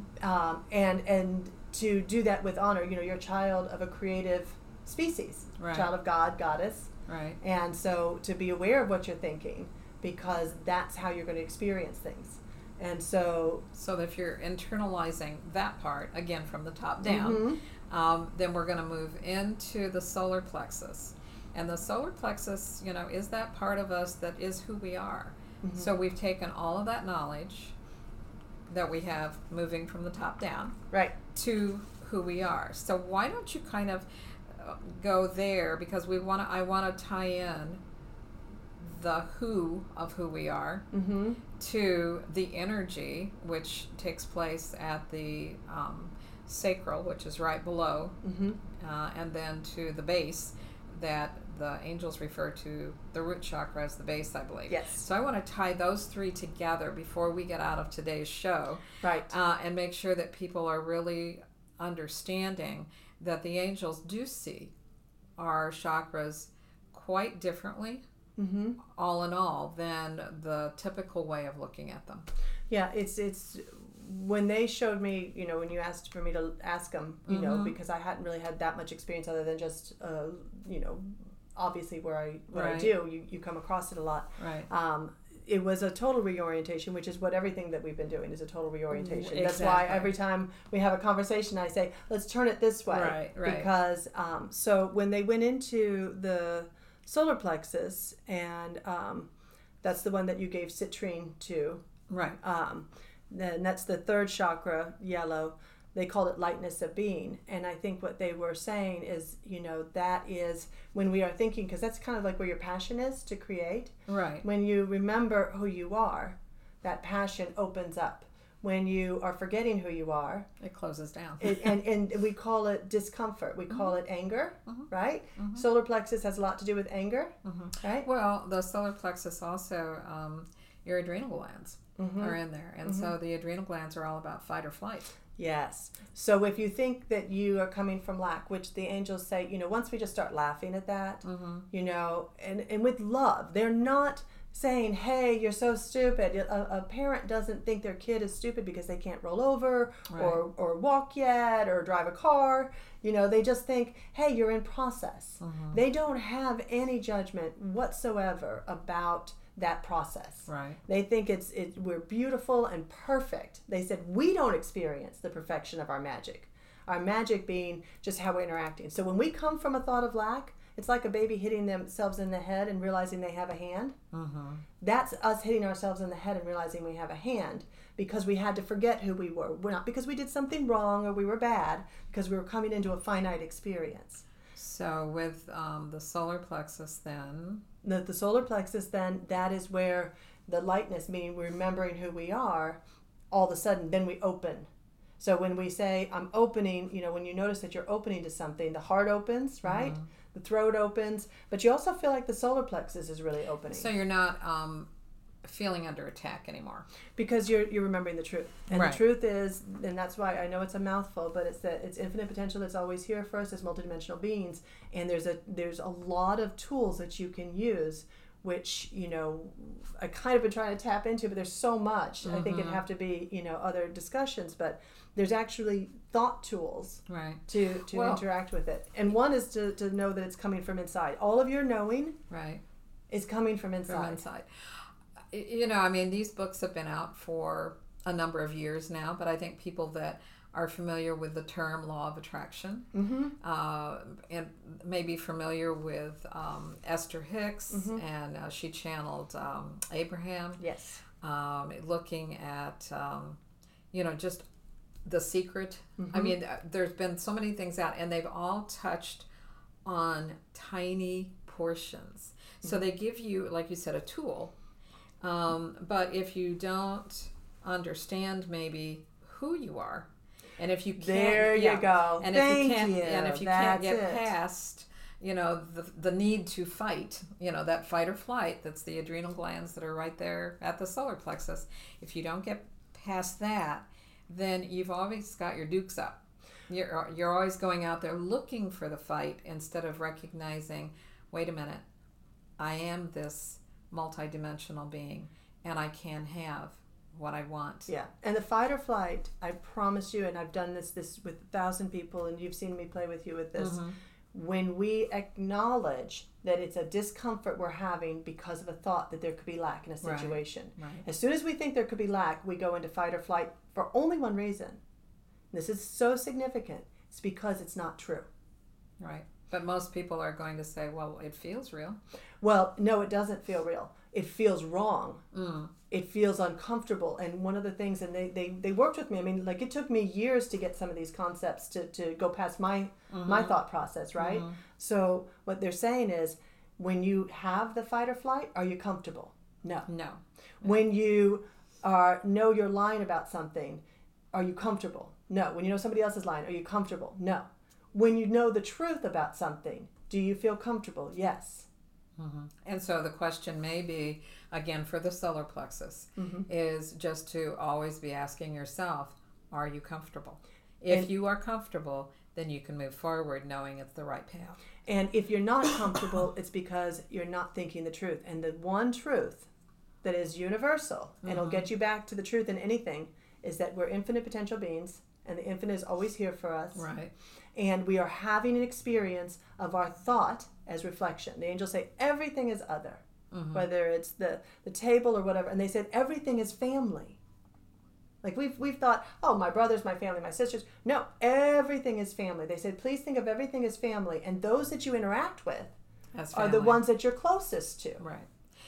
And to do that with honor, you're a child of a creative species, child of God, goddess. Right. And so to be aware of what you're thinking, because that's how you're going to experience things. And so if you're internalizing that part, again, from the top down, then we're going to move into the solar plexus. And the solar plexus, is that part of us that is who we are. So we've taken all of that knowledge that we have moving from the top down to who we are. So why don't you kind of go there, because I want to tie in the who of who we are to the energy, which takes place at the sacral, which is right below, and then to the base, that the angels refer to the root chakra as the base, I believe. Yes. So I want to tie those three together before we get out of today's show. Right. And make sure that people are really understanding that the angels do see our chakras quite differently, all in all, than the typical way of looking at them. Yeah, it's when they showed me, when you asked for me to ask them, because I hadn't really had that much experience other than just, obviously what I do, you come across it a lot. Right. It was a total reorientation, which is what everything that we've been doing is a total reorientation. Exactly. That's why every time we have a conversation, I say, let's turn it this way. Right. Because, so when they went into the solar plexus, and that's the one that you gave citrine to. Right. Then that's the third chakra, yellow. They called it lightness of being. And I think what they were saying is, that is when we are thinking, because that's kind of like where your passion is to create. Right. When you remember who you are, that passion opens up. When you are forgetting who you are, it closes down. and we call it discomfort. We call it anger, right? Solar plexus has a lot to do with anger, right? Well, the solar plexus also, your adrenal glands are in there. And so the adrenal glands are all about fight or flight. Yes. So if you think that you are coming from lack, which the angels say, once we just start laughing at that, and with love, they're not saying, hey, you're so stupid. A parent doesn't think their kid is stupid because they can't roll over or walk yet or drive a car. They just think, hey, you're in process. They don't have any judgment whatsoever about that process. Right. They think we're beautiful and perfect. They said we don't experience the perfection of our magic. Our magic being just how we're interacting. So when we come from a thought of lack, it's like a baby hitting themselves in the head and realizing they have a hand. That's us hitting ourselves in the head and realizing we have a hand because we had to forget who we were. We're not because we did something wrong or we were bad, because we were coming into a finite experience. So with the solar plexus then... The solar plexus then, that is where the lightness, meaning we're remembering who we are, all of a sudden, then we open. So when we say, I'm opening, when you notice that you're opening to something, the heart opens, right? The throat opens, but you also feel like the solar plexus is really opening. So you're not feeling under attack anymore. Because you're remembering the truth. And right. The truth is, and that's why I know it's a mouthful, but it's that it's infinite potential that's always here for us as multidimensional beings. And there's a lot of tools that you can use, which, I kind of been trying to tap into, but there's so much. I think it'd have to be, other discussions, but there's actually thought tools right. to interact with it. And one is to know that it's coming from inside. All of your knowing right. is coming from inside. From inside. These books have been out for a number of years now, but I think people that are familiar with the term law of attraction and maybe familiar with Esther Hicks, and she channeled Abraham. Yes. Looking at, just The Secret. There's been so many things out, and they've all touched on tiny portions. So they give you, like you said, a tool. But if you don't understand maybe who you are, and if you can't, there you go. And Thank if you can't get past, the need to fight, that fight or flight, that's the adrenal glands that are right there at the solar plexus. If you don't get past that, then you've always got your dukes up. You're always going out there looking for the fight instead of recognizing, wait a minute, I am this multidimensional being, and I can have what I want. Yeah, and the fight or flight, I promise you, and I've done this with 1,000 people, and you've seen me play with you with this. When we acknowledge that it's a discomfort we're having because of a thought that there could be lack in a situation. Right. As soon as we think there could be lack, we go into fight or flight for only one reason. This is so significant. It's because it's not true. Right. But most people are going to say, well, it feels real. Well, no, it doesn't feel real. It feels wrong. It feels uncomfortable. And one of the things, and they worked with me. It took me years to get some of these concepts to go past my thought process, right? So what they're saying is, when you have the fight or flight, are you comfortable? No. When you know you're lying about something, are you comfortable? No. When you know somebody else is lying, are you comfortable? No. When you know the truth about something, do you feel comfortable? Yes. And so the question may be, again, for the solar plexus, is just to always be asking yourself, are you comfortable? If you are comfortable, then you can move forward knowing it's the right path. And if you're not comfortable, it's because you're not thinking the truth. And the one truth that is universal, and it'll get you back to the truth in anything, is that we're infinite potential beings, and the infinite is always here for us. Right. And we are having an experience of our thought as reflection. The angels say everything is other, whether it's the table or whatever. And they said everything is family. Like we've thought, oh, my brother's my family, my sisters. No, everything is family. They said, please think of everything as family. And those that you interact with are the ones that you're closest to. Right.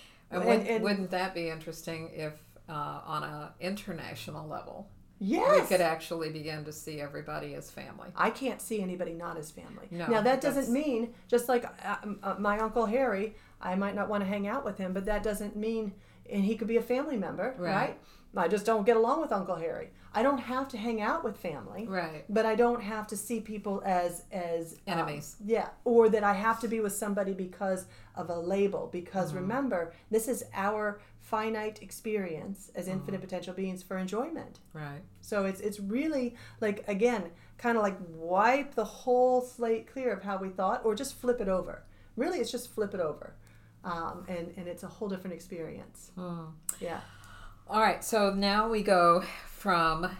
And wouldn't that be interesting if on an international level, yes, we could actually begin to see everybody as family? I can't see anybody not as family. No, now, that doesn't mean, just like my Uncle Harry, I might not want to hang out with him, but that doesn't mean, and he could be a family member, right? I just don't get along with Uncle Harry. I don't have to hang out with family, right? But I don't have to see people as enemies. Or that I have to be with somebody because of a label. Because remember, this is our finite experience as infinite potential beings for enjoyment. Right. So it's really like, again, kind of like wipe the whole slate clear of how we thought, or just flip it over. Really, it's just flip it over, and it's a whole different experience. Yeah. All right, so now we go from,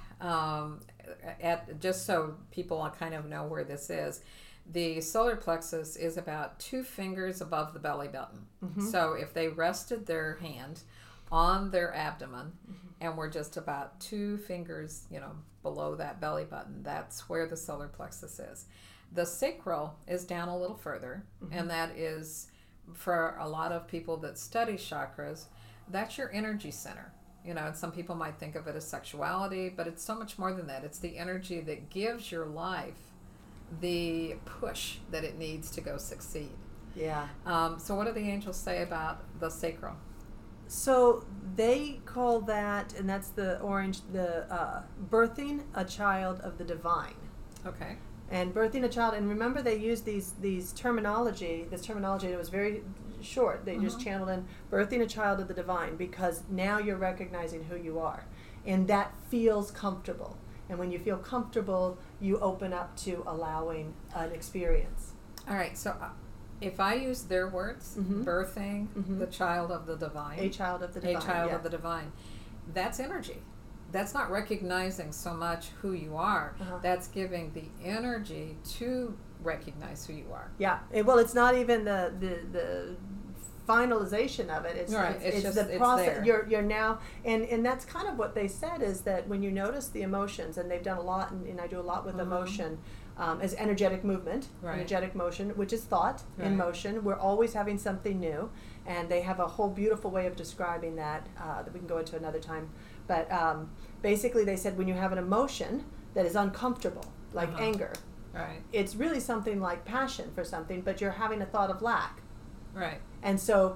just so people kind of know where this is, the solar plexus is about 2 fingers above the belly button. So if they rested their hand on their abdomen and were just about 2 fingers, below that belly button, that's where the solar plexus is. The sacral is down a little further, and that is, for a lot of people that study chakras, that's your energy center. And some people might think of it as sexuality, but it's so much more than that. It's the energy that gives your life the push that it needs to go succeed. Yeah. So what do the angels say about the sacral? So they call that, and that's the orange, birthing a child of the divine. Okay. And birthing a child, and remember they used this terminology that was very short. They just channeled in birthing a child of the divine, because now you're recognizing who you are, and that feels comfortable. And when you feel comfortable, you open up to allowing an experience. All right, so if I use their words, birthing the child of the divine, a child of the divine, a child of the divine, that's energy. That's not recognizing so much who you are. That's giving the energy to recognize who you are. Yeah. Well, it's not even the finalization of it. It's just the process. You're now, and that's kind of what they said, is that when you notice the emotions, and they've done a lot, and I do a lot with emotion, as energetic movement, energetic motion, which is thought in motion. We're always having something new, and they have a whole beautiful way of describing that that we can go into another time. But basically, they said when you have an emotion that is uncomfortable, like anger, it's really something like passion for something, but you're having a thought of lack. Right. And so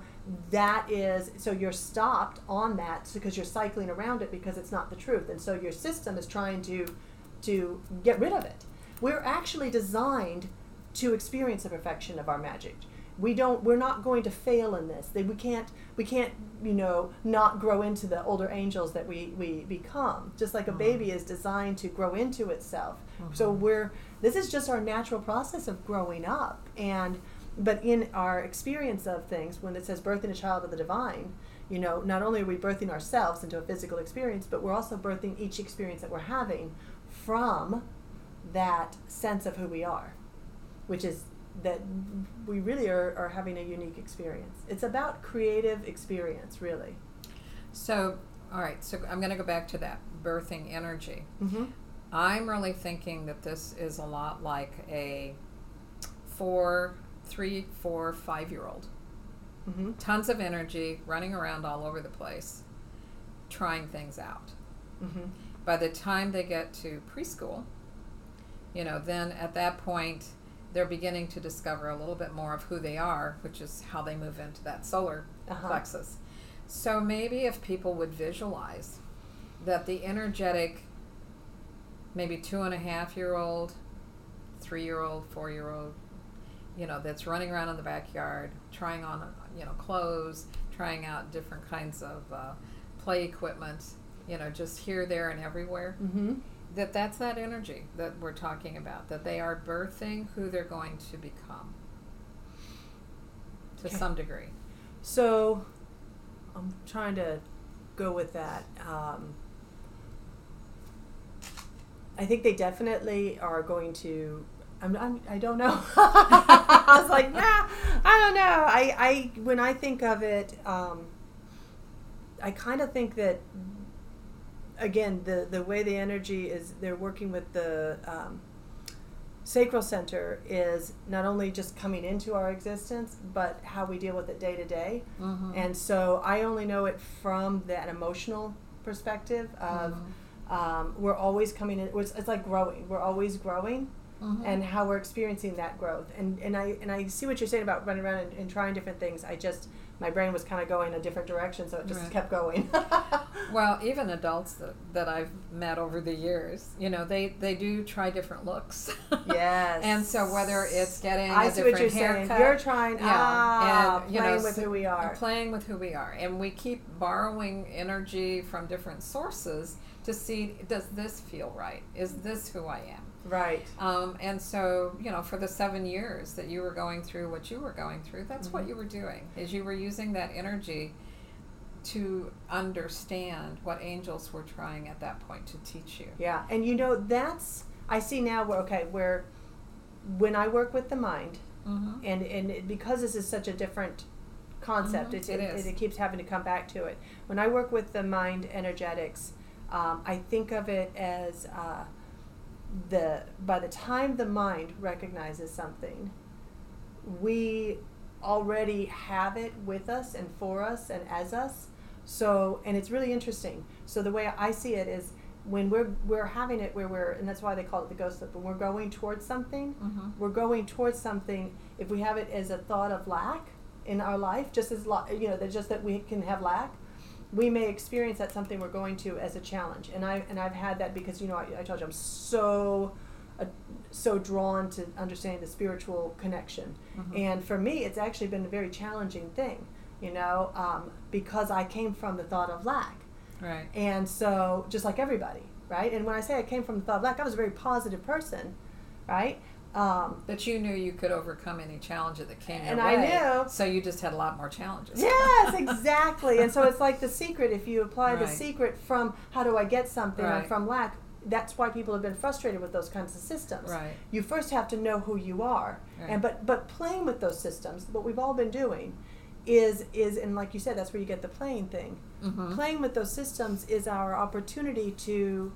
so you're stopped on that because you're cycling around it because it's not the truth. And so your system is trying to get rid of it. We're actually designed to experience the perfection of our magic. We're not going to fail in this. We can't not grow into the older angels that we become. Just like a baby is designed to grow into itself. So this is just our natural process of growing up. But in our experience of things, when it says birthing a child of the divine, not only are we birthing ourselves into a physical experience, but we're also birthing each experience that we're having from that sense of who we are, which is that we really are having a unique experience. It's about creative experience, really. So, all right, so I'm going to go back to that birthing energy. I'm really thinking that this is a lot like a 3, 4, 5-year-old. Tons of energy, running around all over the place, trying things out. By the time they get to preschool, then at that point, they're beginning to discover a little bit more of who they are, which is how they move into that solar plexus. So maybe if people would visualize that the energetic, maybe 2.5-year-old, 3-year-old, 4-year-old, that's running around in the backyard, trying on, clothes, trying out different kinds of play equipment, just here, there, and everywhere. That's that energy that we're talking about, that they are birthing who they're going to become to some degree. So I'm trying to go with that. I think they definitely are going to. I don't know. I was like, I don't know. When I think of it, I kind of think that, again, the way the energy is, they're working with the sacral center is not only just coming into our existence, but how we deal with it day to day. And so I only know it from that emotional perspective of we're always coming in. It's like growing. We're always growing. and how we're experiencing that growth. And I see what you're saying about running around and trying different things. My brain was kind of going a different direction, so it just kept going. Well, even adults that I've met over the years, they do try different looks. Yes. And so whether it's getting I a see what different you're haircut, saying. You're trying, and playing with who we are. Playing with who we are. And we keep borrowing energy from different sources to see, does this feel right? Is this who I am? Right. And so, for the 7 years that you were going through what you were going through, that's what you were doing, is you were using that energy to understand what angels were trying at that point to teach you. Yeah. And I see now where when I work with the mind, and because this is such a different concept, it keeps having to come back to it. When I work with the mind energetics, I think of it as by the time the mind recognizes something, we already have it with us and for us and as us. So, and it's really interesting. So the way I see it is when we're having it where and that's why they call it the ghost slip. When we're going towards something, we're going towards something. If we have it as a thought of lack in our life, just that we can have lack, we may experience that something we're going to as a challenge. And I've had that because I told you I'm so drawn to understanding the spiritual connection. And for me, it's actually been a very challenging thing, because I came from the thought of lack. Right. And so, just like everybody, right? And when I say I came from the thought of lack, I was a very positive person, right? But you knew you could overcome any challenge that came your and way. I knew. So you just had a lot more challenges. Yes, exactly. And so it's like The Secret. If you apply The Secret from how do I get something or from lack, that's why people have been frustrated with those kinds of systems. Right. You first have to know who you are. Right. And but playing with those systems, what we've all been doing is and like you said, that's where you get the playing thing. Playing with those systems is our opportunity to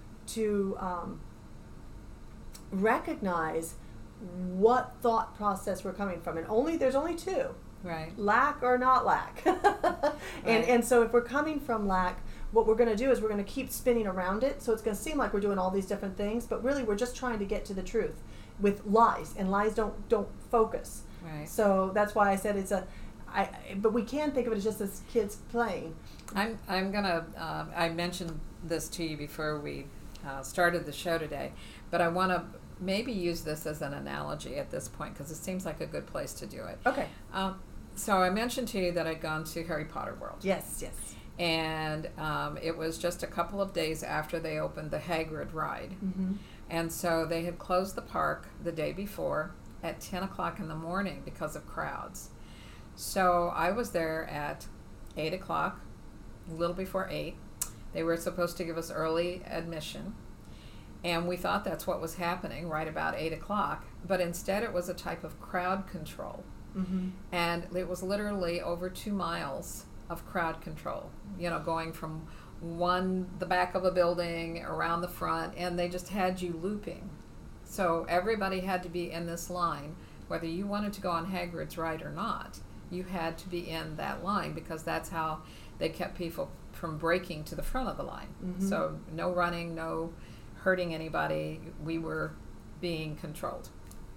recognize what thought process we're coming from. And there's only two. Right. Lack or not lack. And so if we're coming from lack, what we're going to do is we're going to keep spinning around it. So it's going to seem like we're doing all these different things, but really we're just trying to get to the truth with lies, and lies don't focus. Right. So that's why I said but we can think of it as just as kids playing. I'm gonna. I mentioned this to you before we started the show today, but I want to maybe use this as an analogy at this point because it seems like a good place to do it. Okay. So I mentioned to you that I'd gone to Harry Potter World. Yes. And it was just a couple of days after they opened the Hagrid ride. And so they had closed the park the day before at 10 o'clock in the morning because of crowds. So I was there at 8 o'clock, a little before 8. They were supposed to give us early admission. And we thought that's what was happening right about 8 o'clock. But instead it was a type of crowd control. And it was literally over 2 miles of crowd control, going from the back of a building around the front, and they just had you looping. So everybody had to be in this line, whether you wanted to go on Hagrid's ride or not. You had to be in that line because that's how they kept people from breaking to the front of the line. So no running, no hurting anybody. We were being controlled.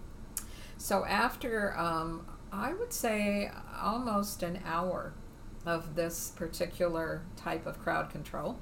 So after, I would say, almost an hour of this particular type of crowd control,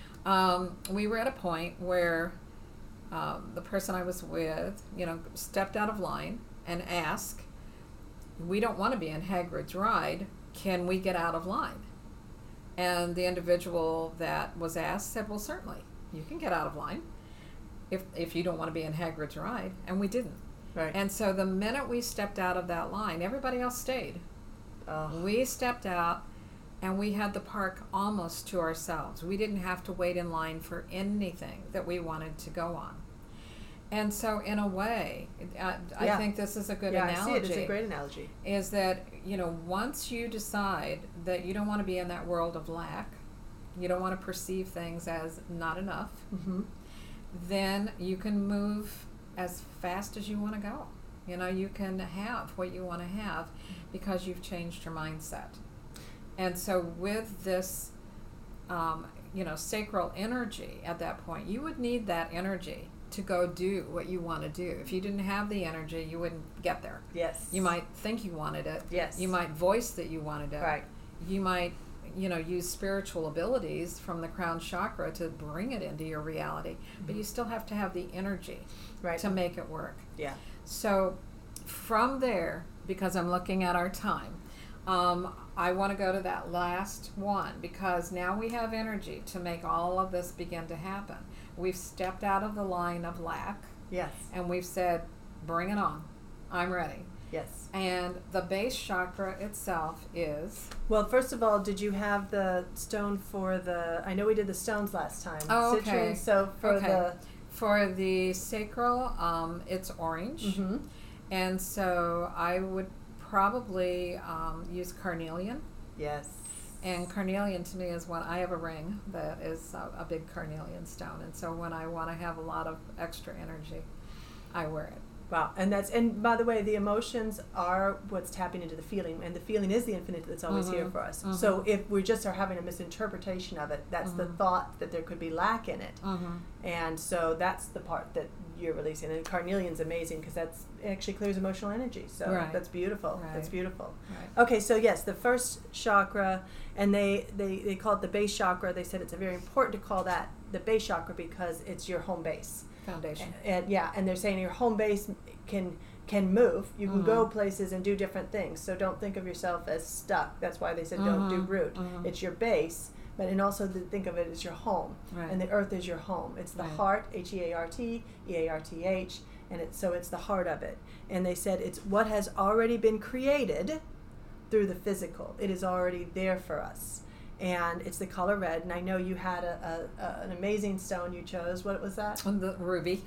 we were at a point where the person I was with, stepped out of line and asked, "We don't want to be in Hagrid's ride. Can we get out of line?" And the individual that was asked said, "Well, certainly, you can get out of line if you don't want to be in Hagrid's ride." And we didn't. Right. And so the minute we stepped out of that line, everybody else stayed. We stepped out, and we had the park almost to ourselves. We didn't have to wait in line for anything that we wanted to go on. And so in a way, I think this is a good analogy. I see it. It's a great analogy. Is that, once you decide that you don't want to be in that world of lack, you don't want to perceive things as not enough, then you can move as fast as you want to go. You can have what you want to have because you've changed your mindset. And so with this, sacral energy at that point, you would need that energy to go do what you want to do. If you didn't have the energy, you wouldn't get there. Yes. You might think you wanted it. Yes. You might voice that you wanted it. Right. You might, use spiritual abilities from the crown chakra to bring it into your reality. But you still have to have the energy to make it work. Yeah. So from there, because I'm looking at our time, I want to go to that last one, because now we have energy to make all of this begin to happen. We've stepped out of the line of lack. Yes. And we've said, bring it on. I'm ready. Yes. And the base chakra itself is... Well, first of all, did you have the stone for the... I know we did the stones last time. Oh, okay. Citrine, so for the... For the sacral, it's orange. Mm-hmm. And so I would probably use carnelian. Yes. And carnelian to me is when I have a ring that is a big carnelian stone. And so when I want to have a lot of extra energy, I wear it. Wow. And by the way, the emotions are what's tapping into the feeling, and the feeling is the infinite that's always here for us. So if we just are having a misinterpretation of it, that's the thought that there could be lack in it. And so that's the part that you're releasing. And carnelian's amazing because it actually clears emotional energy. So that's beautiful. That's beautiful. Right. Okay, so yes, the first chakra, and they call it the base chakra. They said it's very important to call that the base chakra because it's your home base. Foundation. And they're saying your home base can move. You can go places and do different things. So don't think of yourself as stuck. That's why they said don't do root. It's your base, and also think of it as your home. Right. And the earth is your home. It's the heart, H-E-A-R-T, E-A-R-T-H, and it's the heart of it. And they said it's what has already been created through the physical. It is already there for us. And it's the color red. And I know you had an amazing stone you chose. What was that? The ruby.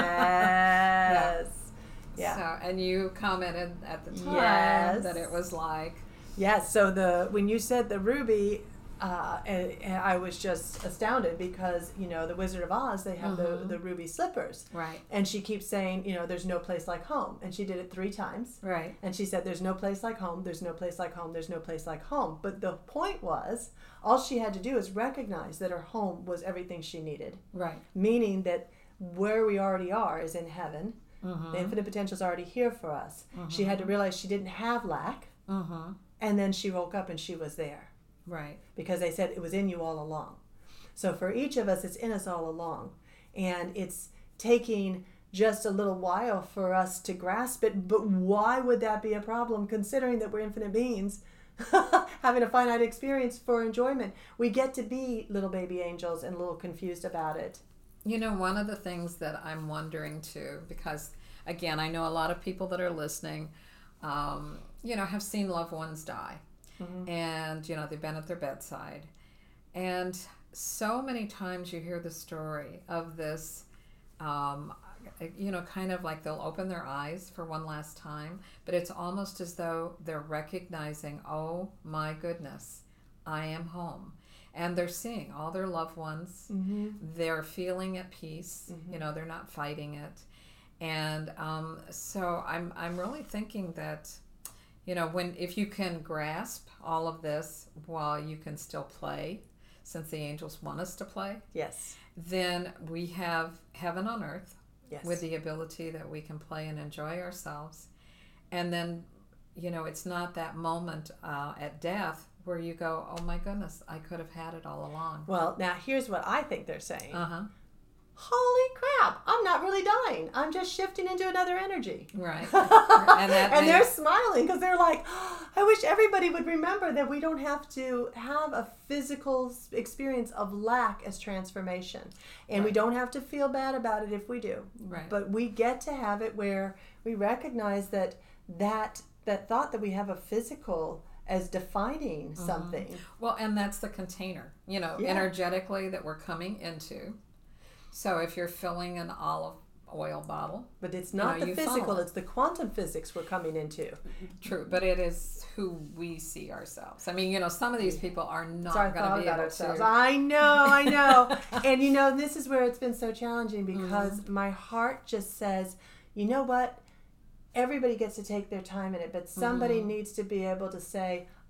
Yes. Yeah. So, and you commented at the time that it was like... Yes. So when you said the ruby, and I was just astounded because, the Wizard of Oz, they have the ruby slippers. Right. And she keeps saying, there's no place like home. And she did it 3 times. Right. And she said, there's no place like home, there's no place like home, there's no place like home. But the point was, all she had to do is recognize that her home was everything she needed. Right. Meaning that where we already are is in heaven. The infinite potential is already here for us. She had to realize she didn't have lack. And then she woke up and she was there. Right. Because they said it was in you all along. So for each of us, it's in us all along. And it's taking just a little while for us to grasp it. But why would that be a problem, considering that we're infinite beings having a finite experience for enjoyment? We get to be little baby angels and a little confused about it. One of the things that I'm wondering too, because again, I know a lot of people that are listening, have seen loved ones die. And, they've been at their bedside. And so many times you hear the story of this, kind of like they'll open their eyes for one last time, but it's almost as though they're recognizing, oh my goodness, I am home. And they're seeing all their loved ones. They're feeling at peace. They're not fighting it. And so I'm really thinking that, if you can grasp all of this while you can still play, since the angels want us to play, then we have heaven on earth with the ability that we can play and enjoy ourselves. And then, it's not that moment at death where you go, oh my goodness, I could have had it all along. Well, now here's what I think they're saying. Holy crap, I'm not really dying. I'm just shifting into another energy. Right. And they're smiling because they're like, oh, I wish everybody would remember that we don't have to have a physical experience of lack as transformation. And we don't have to feel bad about it if we do. Right. But we get to have it where we recognize that thought that we have a physical as defining something. Well, and that's the container, energetically that we're coming into. So if you're filling an olive oil bottle. But it's not the physical, it's the quantum physics we're coming into. True, but it is who we see ourselves. I mean, some of these people are not going to be able to. I know. And this is where it's been so challenging because my heart just says, you know what? Everybody gets to take their time in it, but somebody needs to be able to say,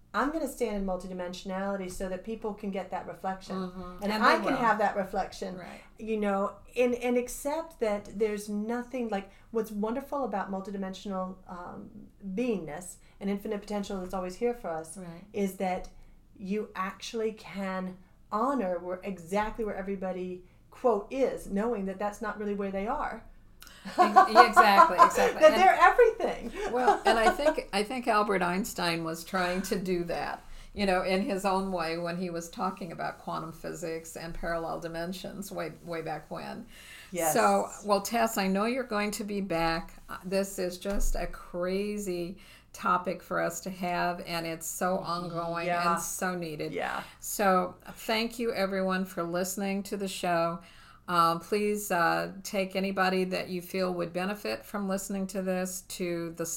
I'm going to stand in multidimensionality so that people can get that reflection, and And I they can will. have that reflection, Right. you know, and accept that there's nothing like what's wonderful about multidimensional beingness and infinite potential that's always here for us Right. is that you actually can honor exactly where everybody quote is, knowing that that's not really where they are. Exactly. That they're everything. Well, and I think Albert Einstein was trying to do that, you know, in his own way when he was talking about quantum physics and parallel dimensions way back when. Yes. So, well, Tess, I know you're going to be back. This is just a crazy topic for us to have, and it's so ongoing Yeah. and so needed. Yeah. So, thank you everyone for listening to the show. Please take anybody that you feel would benefit from listening to this to the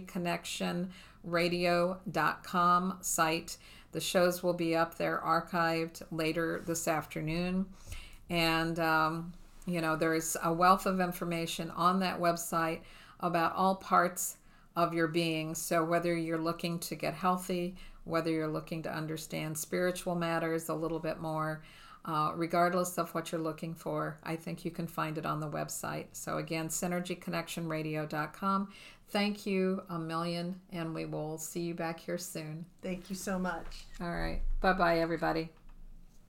synergyconnectionradio.com site. The shows will be up there archived later this afternoon. And, you know, there's a wealth of information on that website about all parts of your being. So whether you're looking to get healthy, whether you're looking to understand spiritual matters a little bit more, regardless of what you're looking for, I think you can find it on the website. So again, synergyconnectionradio.com. Thank you a million, and we will see you back here soon. Thank you so much. All right. Bye-bye, everybody.